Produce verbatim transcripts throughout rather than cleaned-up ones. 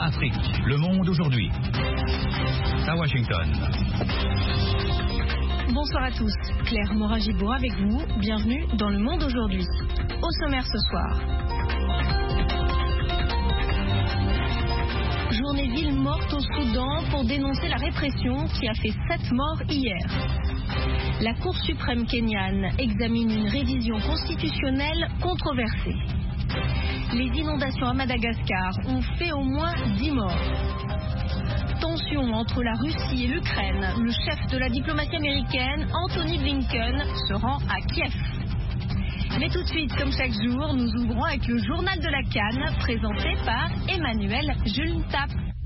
Afrique. Le Monde aujourd'hui. À Washington. Bonsoir à tous. Claire Morin-Gibault avec vous. Bienvenue dans Le Monde aujourd'hui. Au sommaire ce soir. Journée ville morte au Soudan pour dénoncer la répression qui a fait sept morts hier. La Cour suprême kenyane examine une révision constitutionnelle controversée. Les inondations à Madagascar ont fait au moins dix morts. Tension entre la Russie et l'Ukraine. Le chef de la diplomatie américaine, Anthony Blinken, se rend à Kiev. Mais tout de suite, comme chaque jour, nous ouvrons avec le journal de la CAN, présenté par Emmanuel Julentap.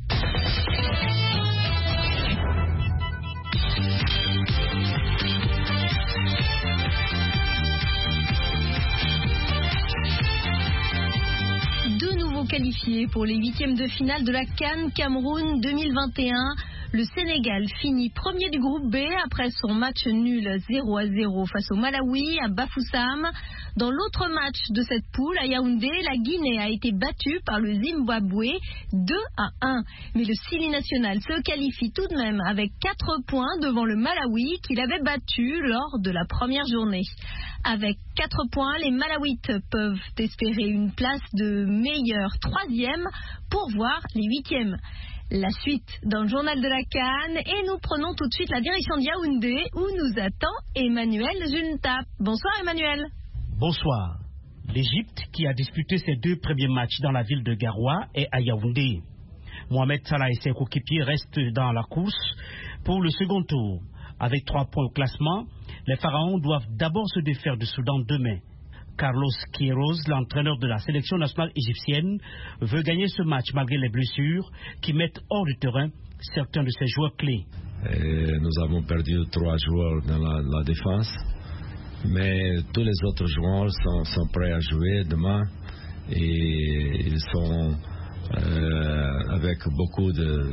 Deux nouveaux qualifiés pour les huitièmes de finale de la CAN Cameroun deux mille vingt et un. Le Sénégal finit premier du groupe B après son match nul zéro à zéro face au Malawi à Bafoussam. Dans l'autre match de cette poule à Yaoundé, la Guinée a été battue par le Zimbabwe deux à un. Mais le Sili national se qualifie tout de même avec quatre points devant le Malawi qu'il avait battu lors de la première journée. Avec quatre points, les Malawites peuvent espérer une place de meilleur troisième pour voir les huitièmes. La suite dans le journal de la CAN et nous prenons tout de suite la direction de Yaoundé où nous attend Emmanuel Julentap. Bonsoir Emmanuel. Bonsoir. L'Égypte qui a disputé ses deux premiers matchs dans la ville de Garoua est à Yaoundé. Mohamed Salah et ses coéquipiers restent dans la course pour le second tour. Avec trois points au classement, les Pharaons doivent d'abord se défaire du Soudan demain. Carlos Queiroz, l'entraîneur de la sélection nationale égyptienne, veut gagner ce match malgré les blessures qui mettent hors du terrain certains de ses joueurs clés. Et nous avons perdu trois joueurs dans la, la défense, mais tous les autres joueurs sont, sont prêts à jouer demain et ils sont euh, avec beaucoup de,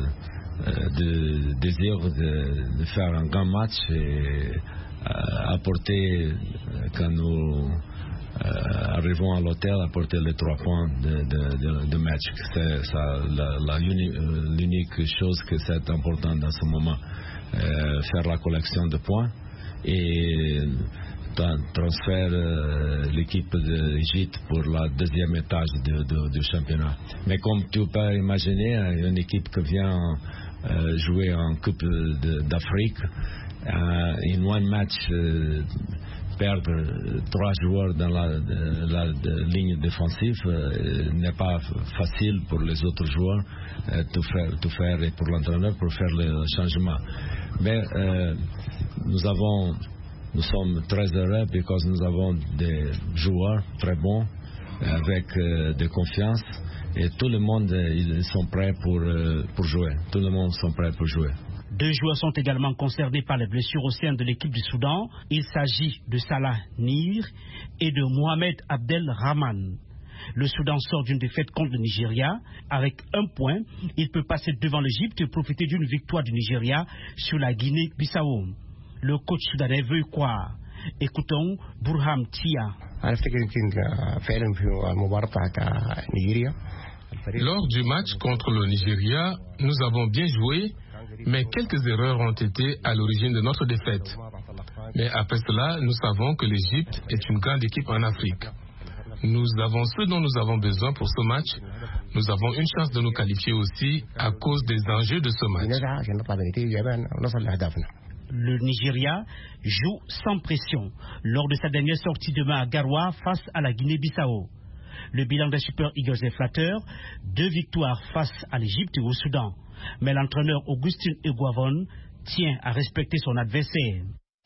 de désir de, de faire un grand match et euh, apporter quand nous Euh, arrivons à l'hôtel à porter les trois points de, de, de, de match. C'est ça, la, la uni, l'unique chose que c'est important dans ce moment. Euh, faire la collection de points et transférer euh, l'équipe d'Égypte pour la deuxième étage de, de, du championnat. Mais comme tu peux imaginer, une équipe qui vient euh, jouer en Coupe de, d'Afrique, euh, in one match, euh, perdre trois joueurs dans la, la, la ligne défensive euh, n'est pas facile pour les autres joueurs euh, tout faire, tout faire et pour l'entraîneur pour faire le changement. Mais euh, nous avons, nous sommes très heureux parce que nous avons des joueurs très bons avec euh, de confiance et tout le monde ils sont prêts pour euh, pour jouer. Tout le monde sont prêts pour jouer. Deux joueurs sont également concernés par les blessures au sein de l'équipe du Soudan. Il s'agit de Salah Nir et de Mohamed Abdel Rahman. Le Soudan sort d'une défaite contre le Nigeria. Avec un point, il peut passer devant l'Égypte et profiter d'une victoire du Nigeria sur la Guinée-Bissau. Le coach soudanais veut quoi? Écoutons Burham Tia. Lors du match contre le Nigeria, nous avons bien joué, mais quelques erreurs ont été à l'origine de notre défaite. Mais après cela, nous savons que l'Égypte est une grande équipe en Afrique. Nous avons ce dont nous avons besoin pour ce match. Nous avons une chance de nous qualifier aussi à cause des enjeux de ce match. Le Nigeria joue sans pression lors de sa dernière sortie demain à Garoua face à la Guinée-Bissau. Le bilan des Super Eagles est flatteur, deux victoires face à l'Égypte et au Soudan. Mais l'entraîneur Augustin Eguavon tient à respecter son adversaire.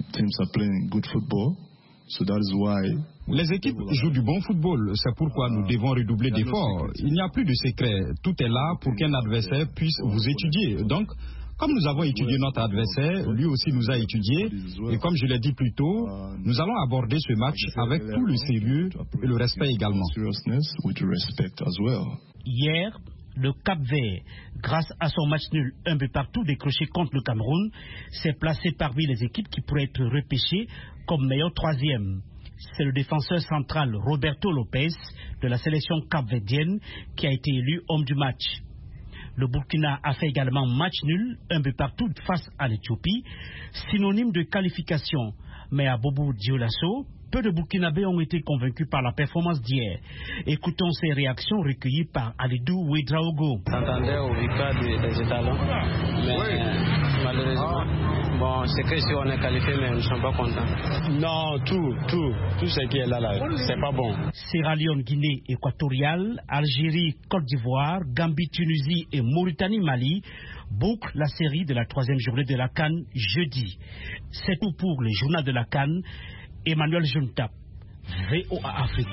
Les équipes jouent du bon football, c'est pourquoi nous devons redoubler d'efforts. Il n'y a plus de secret, tout est là pour qu'un adversaire puisse vous étudier. Donc, comme nous avons étudié notre adversaire, lui aussi nous a étudié, et comme je l'ai dit plus tôt, nous allons aborder ce match avec tout le sérieux et le respect également. Hier, le Cap-Vert, grâce à son match nul un peu partout décroché contre le Cameroun, s'est placé parmi les équipes qui pourraient être repêchées comme meilleur troisième. C'est le défenseur central Roberto Lopez de la sélection capverdienne qui a été élu homme du match. Le Burkina a fait également match nul, un peu partout face à l'Éthiopie, synonyme de qualification. Mais à Bobo Dioulasso, peu de Burkinabés ont été convaincus par la performance d'hier. Écoutons ces réactions recueillies par Alidou Ouedraogo. On s'attendait aux victoires des Étalons, mais oui. malheureusement, ah. bon, c'est que si on est qualifié, mais nous ne sommes pas contents. Non, tout, tout, tout ce qui est là, là, c'est pas bon. Sierra Leone, Guinée équatoriale, Algérie, Côte d'Ivoire, Gambie, Tunisie et Mauritanie, Mali bouclent la série de la troisième journée de la CAN jeudi. C'est tout pour le journal de la CAN. Emmanuel Juntap, V O A Afrique.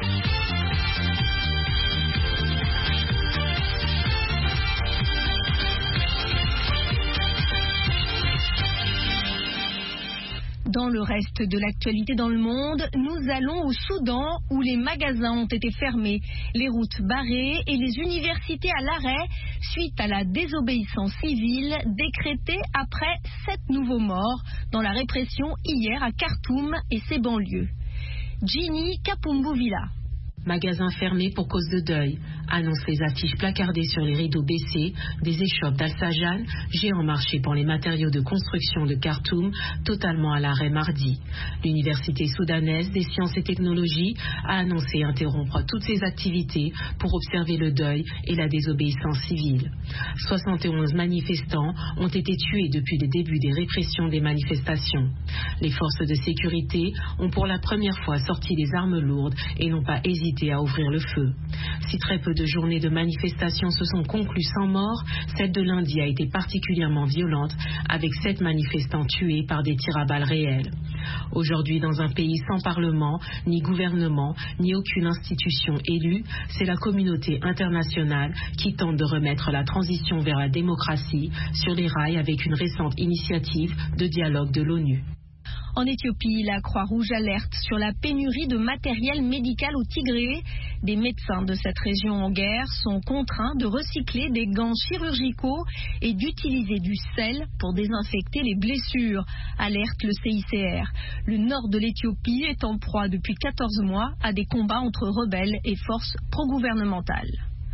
Dans le reste de l'actualité dans le monde, nous allons au Soudan où les magasins ont été fermés, les routes barrées et les universités à l'arrêt suite à la désobéissance civile décrétée après sept nouveaux morts dans la répression hier à Khartoum et ses banlieues. Ginny Kapumbuvila. Magasins fermés pour cause de deuil, annoncent les affiches placardées sur les rideaux baissés des échoppes d'Al-Sajan, géant marché pour les matériaux de construction de Khartoum, totalement à l'arrêt mardi. L'Université soudanaise des sciences et technologies a annoncé interrompre toutes ses activités pour observer le deuil et la désobéissance civile. soixante et onze manifestants ont été tués depuis le début des répressions des manifestations. Les forces de sécurité ont pour la première fois sorti les armes lourdes et n'ont pas hésité à ouvrir le feu. Si très peu de journées de manifestations se sont conclues sans mort, celle de lundi a été particulièrement violente, avec sept manifestants tués par des tirs à balles réelles. Aujourd'hui, dans un pays sans parlement, ni gouvernement, ni aucune institution élue, c'est la communauté internationale qui tente de remettre la transition vers la démocratie sur les rails avec une récente initiative de dialogue de l'ONU. En Éthiopie, la Croix-Rouge alerte sur la pénurie de matériel médical au Tigré. Des médecins de cette région en guerre sont contraints de recycler des gants chirurgicaux et d'utiliser du sel pour désinfecter les blessures, alerte le C I C R. Le nord de l'Éthiopie est en proie depuis quatorze mois à des combats entre rebelles et forces pro-gouvernementales.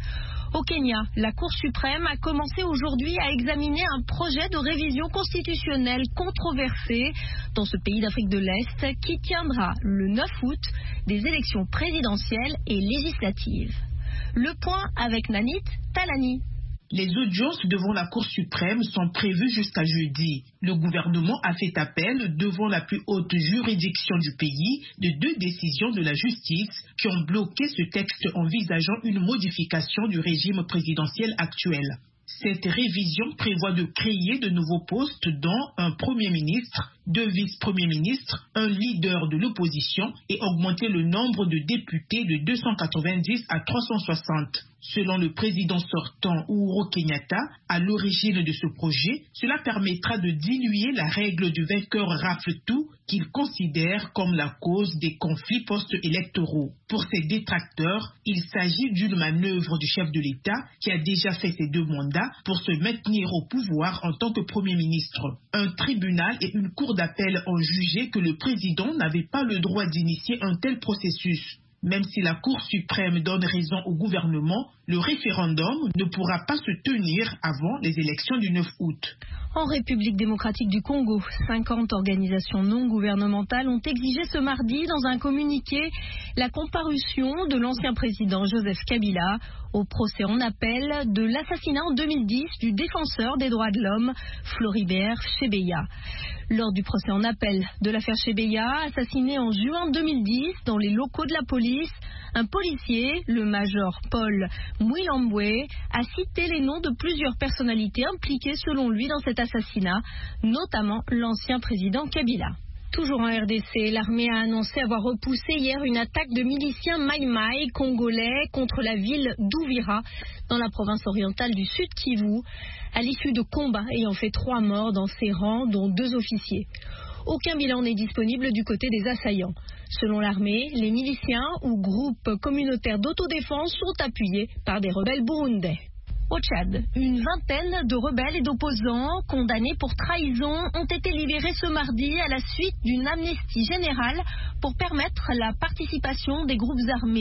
Au Kenya, la Cour suprême a commencé aujourd'hui à examiner un projet de révision constitutionnelle controversé dans ce pays d'Afrique de l'Est qui tiendra le neuf août des élections présidentielles et législatives. Le point avec Nanit Talani. Les audiences devant la Cour suprême sont prévues jusqu'à jeudi. Le gouvernement a fait appel devant la plus haute juridiction du pays de deux décisions de la justice qui ont bloqué ce texte envisageant une modification du régime présidentiel actuel. Cette révision prévoit de créer de nouveaux postes dont un Premier ministre, deux vice-premiers ministres, un leader de l'opposition et augmenter le nombre de députés de deux cent quatre-vingt-dix à trois cent soixante. Selon le président sortant Uhuru Kenyatta, à l'origine de ce projet, cela permettra de diluer la règle du vainqueur rafle tout qu'il considère comme la cause des conflits post-électoraux. Pour ses détracteurs, il s'agit d'une manœuvre du chef de l'État qui a déjà fait ses deux mandats pour se maintenir au pouvoir en tant que Premier ministre. Un tribunal et une cour d'appel ont jugé que le président n'avait pas le droit d'initier un tel processus. Même si la Cour suprême donne raison au gouvernement, le référendum ne pourra pas se tenir avant les élections du neuf août. En République démocratique du Congo, cinquante organisations non gouvernementales ont exigé ce mardi dans un communiqué la comparution de l'ancien président Joseph Kabila au procès en appel de l'assassinat en deux mille dix du défenseur des droits de l'homme Floribert Chebeya. Lors du procès en appel de l'affaire Chebeya, assassiné en juin deux mille dix dans les locaux de la police, un policier, le major Paul Mwilambwe, a cité les noms de plusieurs personnalités impliquées selon lui dans cet assassinat, notamment l'ancien président Kabila. Toujours en R D C, l'armée a annoncé avoir repoussé hier une attaque de miliciens Maï-Maï congolais contre la ville d'Ouvira, dans la province orientale du Sud Kivu, à l'issue de combats ayant fait trois morts dans ses rangs, dont deux officiers. Aucun bilan n'est disponible du côté des assaillants. Selon l'armée, les miliciens ou groupes communautaires d'autodéfense sont appuyés par des rebelles burundais. Au Tchad, une vingtaine de rebelles et d'opposants condamnés pour trahison ont été libérés ce mardi à la suite d'une amnistie générale pour permettre la participation des groupes armés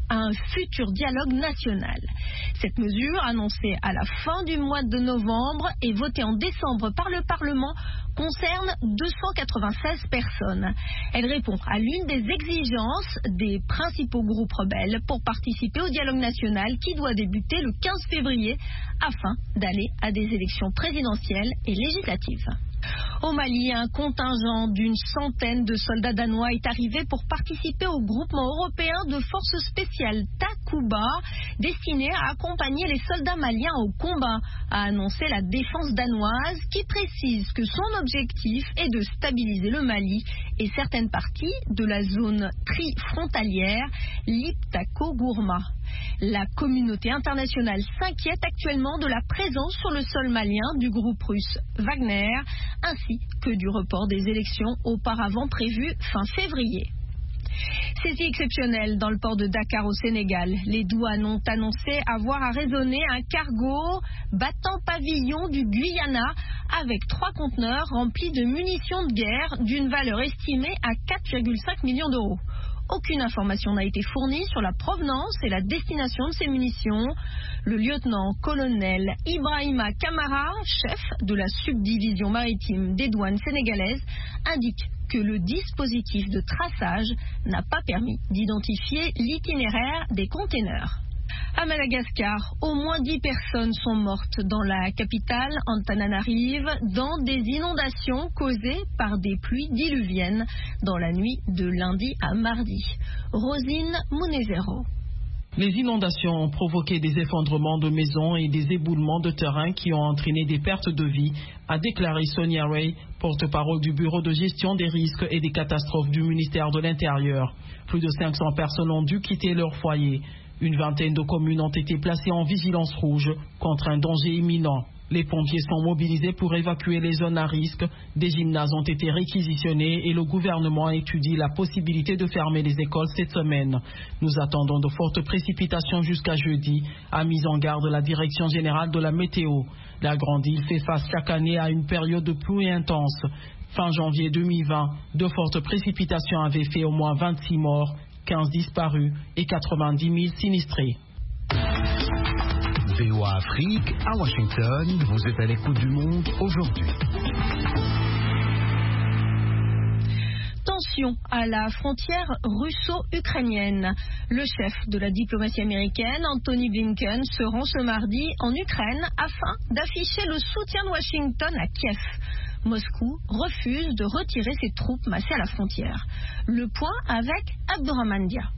à un futur dialogue national. Cette mesure, annoncée à la fin du mois de novembre et votée en décembre par le Parlement, concerne deux cent quatre-vingt-seize personnes. Elle répond à l'une des exigences des principaux groupes rebelles pour participer au dialogue national qui doit débuter le quinze février afin d'aller à des élections présidentielles et législatives. Au Mali, un contingent d'une centaine de soldats danois est arrivé pour participer au groupement européen de forces spéciales Takuba, destiné à accompagner les soldats maliens au combat, a annoncé la défense danoise, qui précise que son objectif est de stabiliser le Mali et certaines parties de la zone tri-frontalière Liptako-Gourma. La communauté internationale s'inquiète actuellement de la présence sur le sol malien du groupe russe Wagner, ainsi que du report des élections auparavant prévues fin février. Saisie exceptionnelle dans le port de Dakar au Sénégal. Les douanes ont annoncé avoir arraisonné un cargo battant pavillon du Guyana avec trois conteneurs remplis de munitions de guerre d'une valeur estimée à quatre virgule cinq millions d'euros. Aucune information n'a été fournie sur la provenance et la destination de ces munitions. Le lieutenant-colonel Ibrahima Kamara, chef de la subdivision maritime des douanes sénégalaises, indique que le dispositif de traçage n'a pas permis d'identifier l'itinéraire des containers. À Madagascar, au moins dix personnes sont mortes dans la capitale, Antananarive, dans des inondations causées par des pluies diluviennes dans la nuit de lundi à mardi. Rosine Munezero. Les inondations ont provoqué des effondrements de maisons et des éboulements de terrain qui ont entraîné des pertes de vie, a déclaré Sonia Ray, porte-parole du Bureau de gestion des risques et des catastrophes du ministère de l'Intérieur. Plus de cinq cents personnes ont dû quitter leur foyer. Une vingtaine de communes ont été placées en vigilance rouge contre un danger imminent. Les pompiers sont mobilisés pour évacuer les zones à risque. Des gymnases ont été réquisitionnés et le gouvernement étudie la possibilité de fermer les écoles cette semaine. Nous attendons de fortes précipitations jusqu'à jeudi, a mis en garde la Direction générale de la météo. La Grande Île fait face chaque année à une période de pluie intense. Fin janvier deux mille vingt, de fortes précipitations avaient fait au moins vingt-six morts, quinze disparus et quatre-vingt-dix mille sinistrés. V O A Afrique, à Washington, vous êtes à l'écoute du monde aujourd'hui. Tension à la frontière russo-ukrainienne. Le chef de la diplomatie américaine, Anthony Blinken, se rend ce mardi en Ukraine afin d'afficher le soutien de Washington à Kiev. Moscou refuse de retirer ses troupes massées à la frontière. Le point avec Abdurrahman Dia.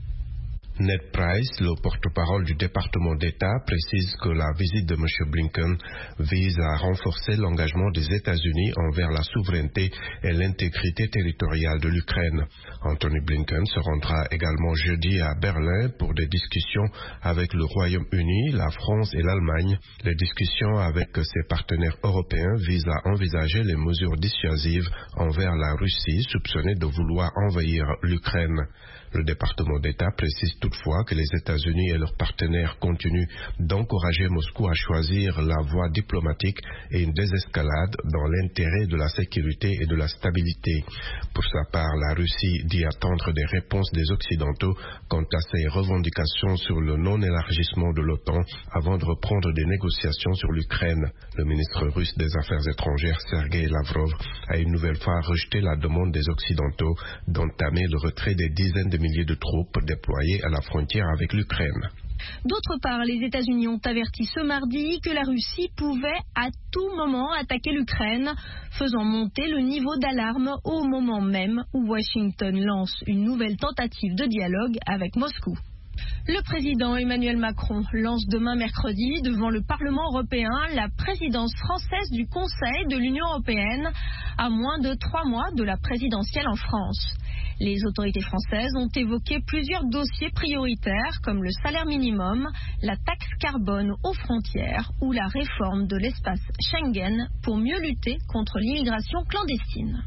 Ned Price, le porte-parole du département d'État, précise que la visite de M. Blinken vise à renforcer l'engagement des États-Unis envers la souveraineté et l'intégrité territoriale de l'Ukraine. Anthony Blinken se rendra également jeudi à Berlin pour des discussions avec le Royaume-Uni, la France et l'Allemagne. Les discussions avec ses partenaires européens visent à envisager les mesures dissuasives envers la Russie soupçonnée de vouloir envahir l'Ukraine. Le département d'État précise toutefois que les États-Unis et leurs partenaires continuent d'encourager Moscou à choisir la voie diplomatique et une désescalade dans l'intérêt de la sécurité et de la stabilité. Pour sa part, la Russie dit attendre des réponses des Occidentaux quant à ses revendications sur le non-élargissement de l'OTAN avant de reprendre des négociations sur l'Ukraine. Le ministre russe des Affaires étrangères, Sergei Lavrov, a une nouvelle fois rejeté la demande des Occidentaux d'entamer le retrait des dizaines de milliers de troupes déployées à la frontière avec l'Ukraine. D'autre part, les États-Unis ont averti ce mardi que la Russie pouvait à tout moment attaquer l'Ukraine, faisant monter le niveau d'alarme au moment même où Washington lance une nouvelle tentative de dialogue avec Moscou. Le président Emmanuel Macron lance demain mercredi devant le Parlement européen la présidence française du Conseil de l'Union européenne à moins de trois mois de la présidentielle en France. Les autorités françaises ont évoqué plusieurs dossiers prioritaires comme le salaire minimum, la taxe carbone aux frontières ou la réforme de l'espace Schengen pour mieux lutter contre l'immigration clandestine.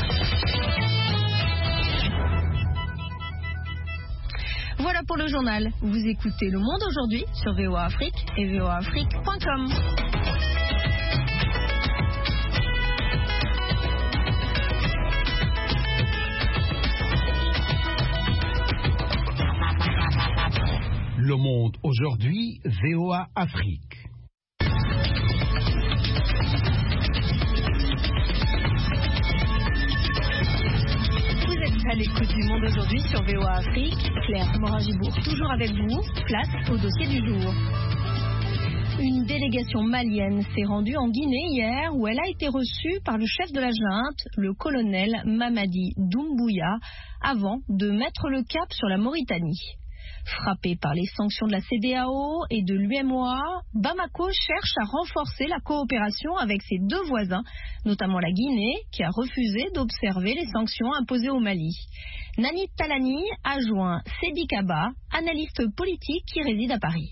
Voilà pour le journal. Vous écoutez Le Monde aujourd'hui sur V O A Afrique et V O A Afrique point com. Le Monde aujourd'hui, V O A Afrique. À l'écoute du Monde aujourd'hui sur V O A Afrique, Claire Morin-Gibourg toujours avec vous, place au dossier du jour. Une délégation malienne s'est rendue en Guinée hier où elle a été reçue par le chef de la junte, le colonel Mamadi Doumbouya, avant de mettre le cap sur la Mauritanie. Frappé par les sanctions de la C E D E A O et de l'U M O A, Bamako cherche à renforcer la coopération avec ses deux voisins, notamment la Guinée, qui a refusé d'observer les sanctions imposées au Mali. Nani Talani a joint Sedi Kaba, analyste politique qui réside à Paris.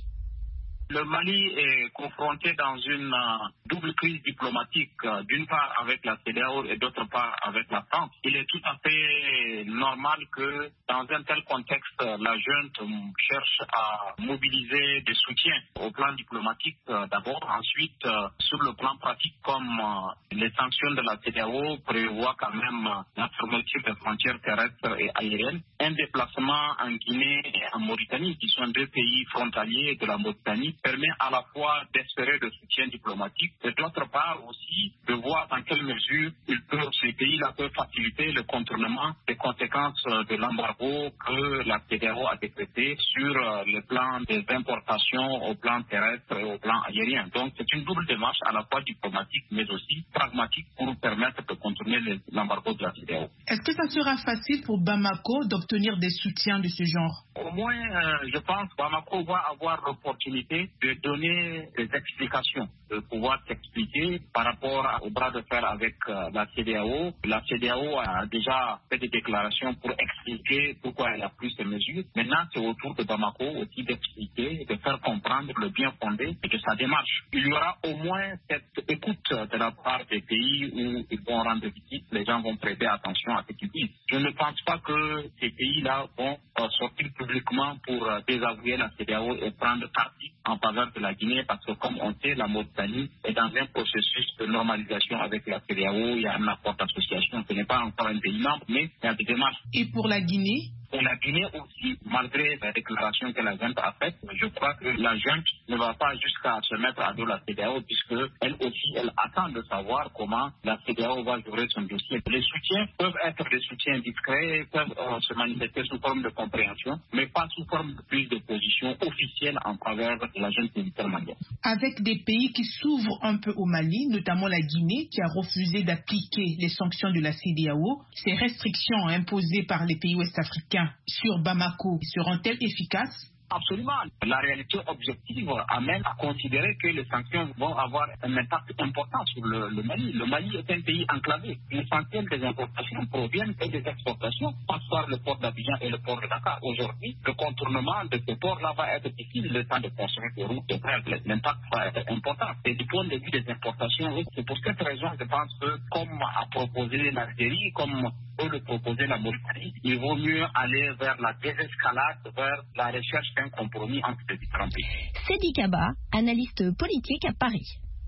Le Mali est confronté dans une uh, double crise diplomatique, uh, d'une part avec la C E D E A O et d'autre part avec la France. Il est tout à fait normal que dans un tel contexte, la junte um, cherche à mobiliser des soutiens au plan diplomatique uh, d'abord. Ensuite, uh, sur le plan pratique, comme uh, les sanctions de la C E D E A O prévoient quand même uh, la fermeture des frontières terrestres et aériennes, un déplacement en Guinée et en Mauritanie, qui sont deux pays frontaliers de la Mauritanie, permet à la fois d'espérer le soutien diplomatique et d'autre part aussi de voir dans quelle mesure ils peuvent, ces pays-là peuvent faciliter le contournement des conséquences de l'embargo que la C E D E A O a décrété sur le plan des importations au plan terrestre et au plan aérien. Donc c'est une double démarche à la fois diplomatique mais aussi pragmatique pour permettre de contourner l'embargo de la C E D E A O. Est-ce que ça sera facile pour Bamako d'obtenir des soutiens de ce genre? Au moins, euh, je pense que Bamako va avoir l'opportunité de donner des explications, de pouvoir s'expliquer par rapport au bras de fer avec euh, la C E D E A O. La C E D E A O a déjà fait des déclarations pour expliquer pourquoi elle a pris ces mesures. Maintenant, c'est au tour de Bamako aussi d'expliquer, de faire comprendre le bien fondé de sa démarche. Il y aura au moins cette écoute de la part des pays où ils vont rendre visite, les gens vont prêter attention à ce qu'ils disent. Je ne pense pas que ces pays-là vont euh, sortir publiquement pour euh, désavouer la C E D E A O et prendre parti en faveur de la Guinée, parce que comme on sait, la Mauritanie est dans un processus de normalisation avec la C E D E A O. Il y a un accord d'association, ce n'est pas encore un pays membre, mais il y a des démarches. Et pour la Guinée? Pour la Guinée aussi, malgré la déclaration que la junte a faite, je crois que la junte ne va pas jusqu'à se mettre à dos la C E D E A O, puisque elle aussi, elle attend de savoir comment la C E D E A O va gérer son dossier. Les soutiens peuvent être des soutiens discrets, peuvent euh, se manifester sous forme de compréhension, mais pas sous forme de prise de position officielle en faveur de la junte militaire malienne. Avec des pays qui s'ouvrent un peu au Mali, notamment la Guinée, qui a refusé d'appliquer les sanctions de la C E D E A O, ces restrictions imposées par les pays ouest-africains sur Bamako seront-elles efficaces? Absolument. La réalité objective amène à considérer que les sanctions vont avoir un impact important sur le, le Mali. Le Mali est un pays enclavé. L'essentiel des importations proviennent et des exportations passent par le port d'Abidjan et le port de Dakar. Aujourd'hui, le contournement de ce port-là va être difficile, le temps de construire des routes, de faire l'impact va être important. Et du point de vue des importations, c'est pour cette raison, je pense que comme a proposé l'Algérie, comme peut le proposer la Mauritanie, il vaut mieux aller vers la désescalade, vers la recherche d'un compromis entre les différents pays. Sedi Kaba, analyste politique à Paris.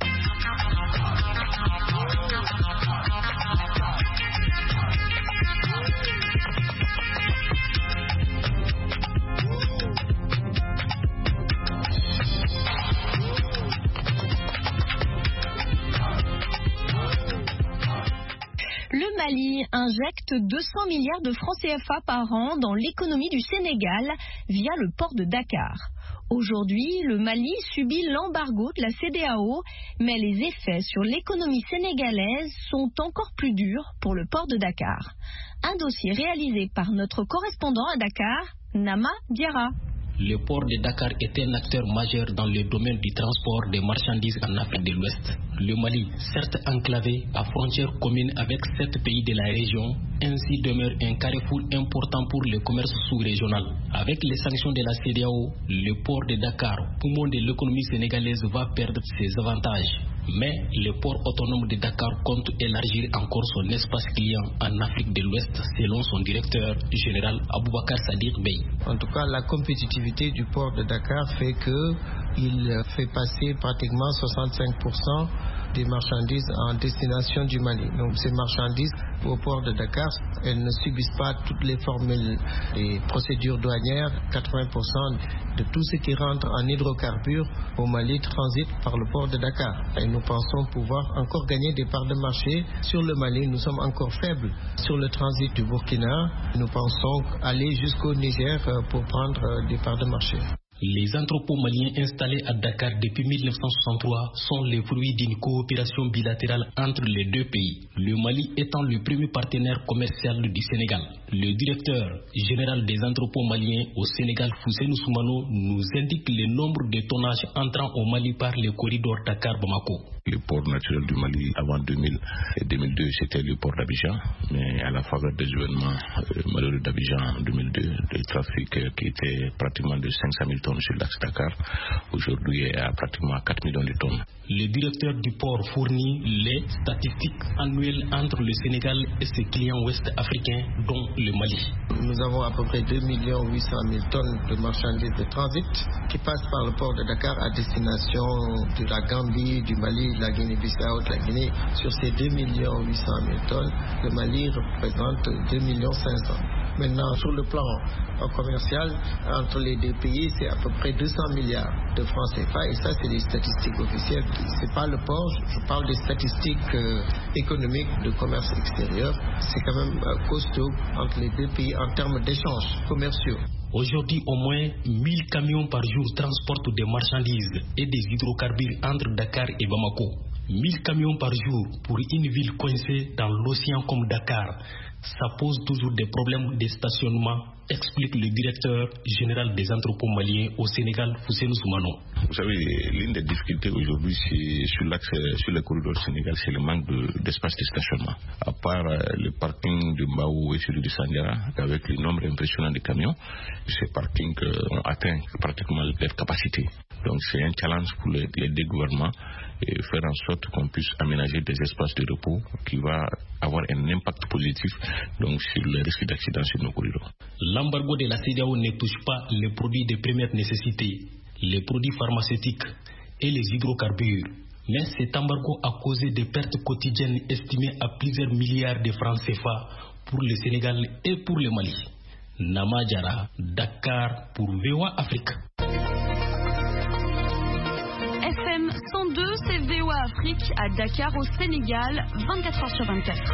Le Mali injecte deux cents milliards de francs C F A par an dans l'économie du Sénégal via le port de Dakar. Aujourd'hui, le Mali subit l'embargo de la C E D E A O, mais les effets sur l'économie sénégalaise sont encore plus durs pour le port de Dakar. Un dossier réalisé par notre correspondant à Dakar, Nama Diarra. Le port de Dakar est un acteur majeur dans le domaine du transport des marchandises en Afrique de l'Ouest. Le Mali, certes enclavé à frontière commune avec sept pays de la région, ainsi demeure un carrefour important pour le commerce sous-régional. Avec les sanctions de la C E D E A O, le port de Dakar, poumon de l'économie sénégalaise, va perdre ses avantages. Mais le port autonome de Dakar compte élargir encore son espace client en Afrique de l'Ouest, selon son directeur général Aboubakar Sadiq Bey. En tout cas, la compétitivité du port de Dakar fait qu'il fait passer pratiquement soixante-cinq pour cent des marchandises en destination du Mali. Donc ces marchandises au port de Dakar, elles ne subissent pas toutes les formules des procédures douanières. quatre-vingts pour cent de tout ce qui rentre en hydrocarbures au Mali transite par le port de Dakar. Et nous pensons pouvoir encore gagner des parts de marché sur le Mali. Nous sommes encore faibles sur le transit du Burkina. Nous pensons aller jusqu'au Niger pour prendre des parts de marché. Les entrepôts maliens installés à Dakar depuis mille neuf cent soixante-trois sont les fruits d'une coopération bilatérale entre les deux pays, le Mali étant le premier partenaire commercial du Sénégal. Le directeur général des entrepôts maliens au Sénégal, Fousseinou Soumano, nous indique le nombre de tonnages entrant au Mali par le corridor Dakar-Bamako. Le port naturel du Mali avant deux mille et deux mille deux, c'était le port d'Abidjan, mais à la faveur des événements euh, malheureux d'Abidjan en deux mille deux, le trafic euh, qui était pratiquement de cinq cent mille tonnes sur l'axe Dakar, aujourd'hui est à pratiquement quatre millions de tonnes. Le directeur du port fournit les statistiques annuelles entre le Sénégal et ses clients ouest-africains, dont le Mali. Nous avons à peu près deux millions huit cent mille tonnes de marchandises de transit qui passent par le port de Dakar à destination de la Gambie, du Mali, de la Guinée-Bissau, de la Guinée. Sur ces deux millions huit cent mille tonnes, le Mali représente deux millions cinq cents. Maintenant, sur le plan commercial, entre les deux pays, c'est à peu près deux cents milliards de francs C F A, et ça, c'est les statistiques officielles. C'est pas le port, je parle des statistiques euh, économiques de commerce extérieur. C'est quand même euh, costaud entre les deux pays en termes d'échanges commerciaux. Aujourd'hui, au moins mille camions par jour transportent des marchandises et des hydrocarbures entre Dakar et Bamako. mille camions par jour pour une ville coincée dans l'océan comme Dakar. Ça pose toujours des problèmes de stationnement, explique le directeur général des entrepôts maliens au Sénégal, Fousseinou Soumano. Vous savez, l'une des difficultés aujourd'hui sur l'axe, sur le corridor Sénégal, c'est le manque de, d'espace de stationnement. À part euh, le parking de Mbaou et celui de Sandiara, avec le nombre impressionnant de camions, ces parkings euh, ont atteint pratiquement leur capacité. Donc c'est un challenge pour les, les deux gouvernements et faire en sorte qu'on puisse aménager des espaces de repos qui va avoir un impact positif donc sur le risque d'accident sur nos corridors. L'embargo de la C E D E A O ne touche pas les produits de première nécessité, les produits pharmaceutiques et les hydrocarbures. Mais cet embargo a causé des pertes quotidiennes estimées à plusieurs milliards de francs C F A pour le Sénégal et pour le Mali. Nama Diarra, Dakar pour V O A Afrique. F M cent deux, c'est V O A Afrique à Dakar au Sénégal, vingt-quatre heures sur vingt-quatre.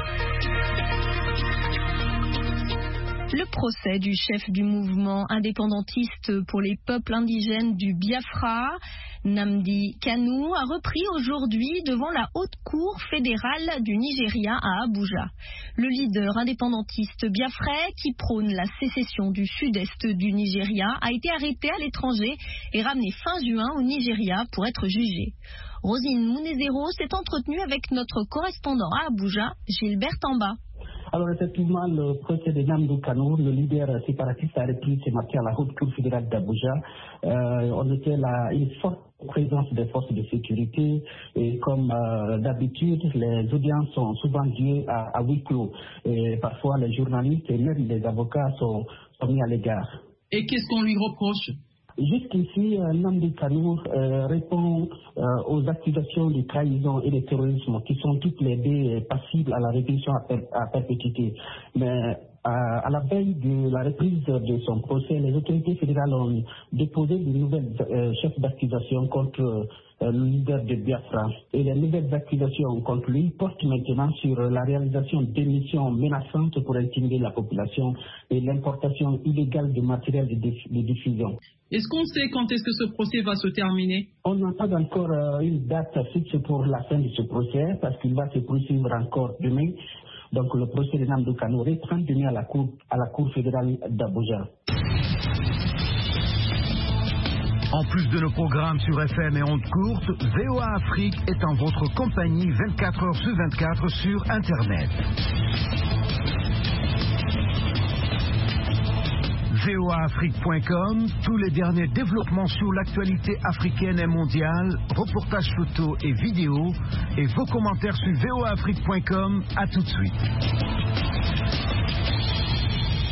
Le procès du chef du mouvement indépendantiste pour les peuples indigènes du Biafra, Nnamdi Kanu, a repris aujourd'hui devant la haute cour fédérale du Nigeria à Abuja. Le leader indépendantiste biafrais qui prône la sécession du sud-est du Nigeria a été arrêté à l'étranger et ramené fin juin au Nigeria pour être jugé. Rosine Mounezero s'est entretenue avec notre correspondant à Abuja, Gilbert Tamba. Alors effectivement, le procès de Nnamdi Kanu, le leader séparatiste, a repris ce matin à la haute cour fédérale d'Abuja. Euh, on était là, une forte présence des forces de sécurité et comme euh, d'habitude, les audiences sont souvent dues à, à huis clos. Et parfois, les journalistes et même les avocats sont, sont mis à l'égard. Et qu'est-ce qu'on lui reproche ? Jusqu'ici, euh, Nnamdi Kanu euh, répond euh, aux accusations de trahison et de terrorisme qui sont toutes les deux passibles à la répression à, per à perpétuité. Mais euh, à la veille de la reprise de son procès, les autorités fédérales ont déposé de nouvelles euh, chefs d'accusation contre euh, le leader de Biafra. Et les nouvelles accusations contre lui portent maintenant sur la réalisation d'émissions menaçantes pour intimider la population et l'importation illégale de matériel de, de diffusion. Est-ce qu'on sait quand est-ce que ce procès va se terminer? On n'a pas encore euh, une date fixe pour la fin de ce procès parce qu'il va se poursuivre encore demain. Donc le procès de Nnamdi Kanu reprend demain à la cour, à la cour fédérale d'Abuja. En plus de nos programmes sur F M et ondes courtes, V O A Afrique est en votre compagnie vingt-quatre heures sur vingt-quatre sur Internet. V O A Afrique point com, tous les derniers développements sur l'actualité africaine et mondiale, reportages photos et vidéos, et vos commentaires sur V O A Afrique point com. À tout de suite.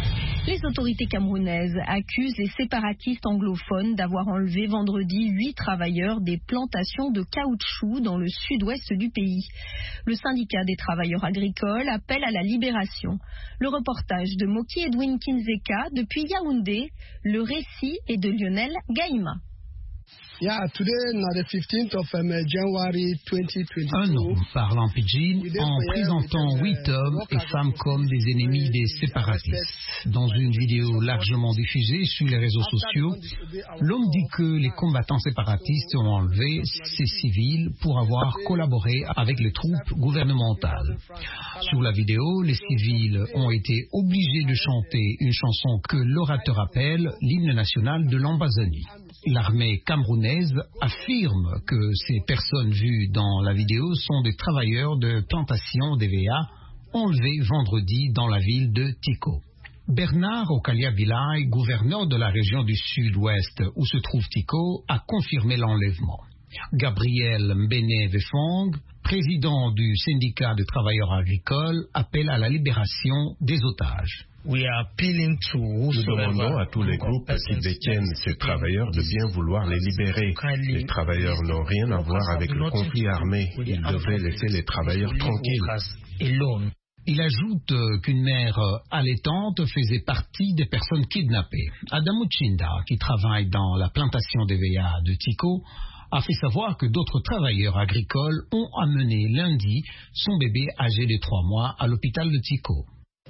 Les autorités camerounaises accusent les séparatistes anglophones d'avoir enlevé vendredi huit travailleurs des plantations de caoutchouc dans le sud-ouest du pays. Le syndicat des travailleurs agricoles appelle à la libération. Le reportage de Moki Edwin Kinzeka depuis Yaoundé, le récit est de Lionel Gaïma. Yeah, today, the fifteenth of January twenty twenty-two. Un homme parle en pidgin en présentant huit hommes et femmes comme des ennemis des séparatistes. Dans une vidéo largement diffusée sur les réseaux sociaux, l'homme dit que les combattants séparatistes ont enlevé ces civils pour avoir collaboré avec les troupes gouvernementales. Sur la vidéo, les civils ont été obligés de chanter une chanson que l'orateur appelle l'hymne national de l'Ambazonie. L'armée camerounaise affirme que ces personnes vues dans la vidéo sont des travailleurs de plantation d'E V A enlevés vendredi dans la ville de Tiko. Bernard Okalia-Bilay, gouverneur de la région du sud-ouest où se trouve Tiko, a confirmé l'enlèvement. Gabriel Mbene-Vefong, président du syndicat de travailleurs agricoles, appelle à la libération des otages. Nous demandons à tous les groupes qui détiennent ces travailleurs de bien vouloir les libérer. Les travailleurs n'ont rien à voir avec le conflit armé. Ils devraient laisser les travailleurs tranquilles. Il ajoute qu'une mère allaitante faisait partie des personnes kidnappées. Adamou Chinda, qui travaille dans la plantation d'E V A de Tiko, a fait savoir que d'autres travailleurs agricoles ont amené lundi son bébé âgé de trois mois à l'hôpital de Tiko.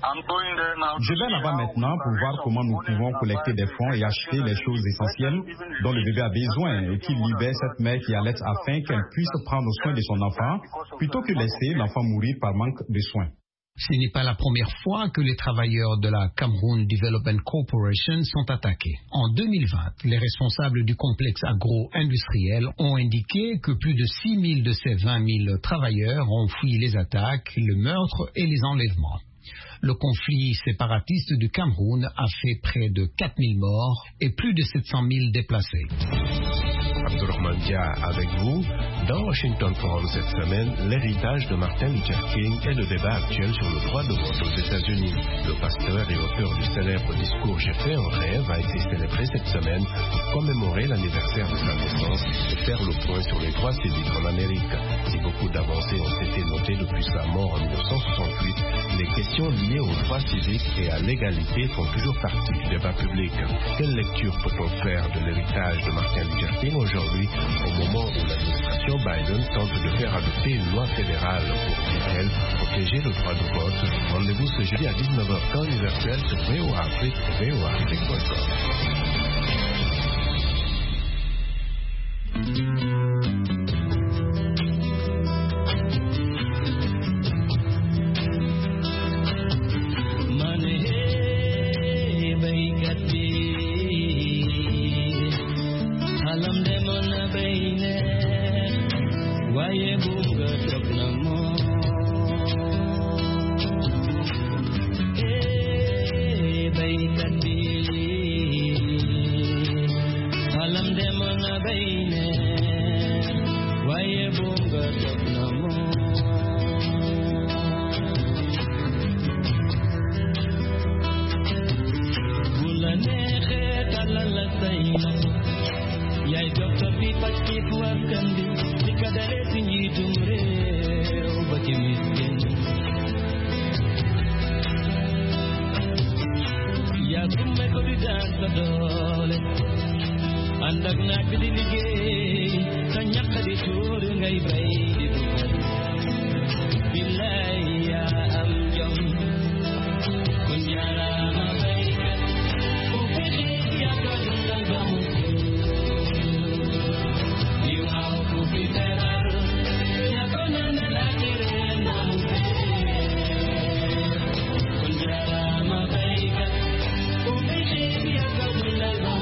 Je vais là-bas maintenant pour voir comment nous pouvons collecter des fonds et acheter les choses essentielles dont le bébé a besoin et qu'il libère cette mère qui allait afin qu'elle puisse prendre soin de son enfant plutôt que laisser l'enfant mourir par manque de soins. Ce n'est pas la première fois que les travailleurs de la Cameroon Development Corporation sont attaqués. En deux mille vingt, les responsables du complexe agro-industriel ont indiqué que plus de six mille de ces vingt mille travailleurs ont fui les attaques, le meurtre et les enlèvements. Le conflit séparatiste du Cameroun a fait près de quatre mille morts et plus de sept cent mille déplacés. Abdourahmane Dia avec vous. Dans Washington Forum cette semaine, l'héritage de Martin Luther King et le débat actuel sur le droit de vote aux États-Unis. Le pasteur et auteur du célèbre discours J'ai fait un rêve a été célébré cette semaine pour commémorer l'anniversaire de sa naissance et faire le point sur les droits civiques en Amérique. Si beaucoup d'avancées ont été notées depuis sa mort en mille neuf cent soixante-huit, les questions liées aux droits civiques et à l'égalité font toujours partie du débat public. Quelle lecture peut-on faire de l'héritage de Martin Luther King aujourd'hui, au moment où l'administration Biden tente de faire adopter une loi fédérale pour, dit-elle, protéger le droit de vote? Rendez-vous ce jeudi à dix-neuf heures temps universel sur V O A Afrique et V O A Afrique point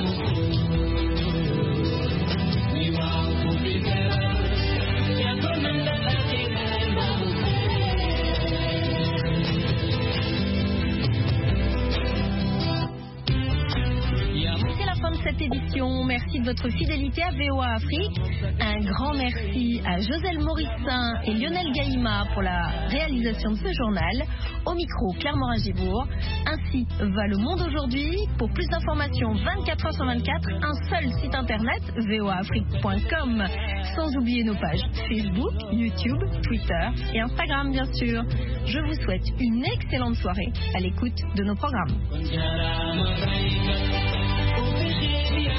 Gonna édition. Merci de votre fidélité à V O A Afrique. Un grand merci à Joselle Morissin et Lionel Gaïma pour la réalisation de ce journal. Au micro, Claire Morin-Gibourg. Ainsi va le monde aujourd'hui. Pour plus d'informations, vingt-quatre heures sur vingt-quatre, un seul site internet, v o a afrique point com. Sans oublier nos pages Facebook, YouTube, Twitter et Instagram, bien sûr. Je vous souhaite une excellente soirée à l'écoute de nos programmes.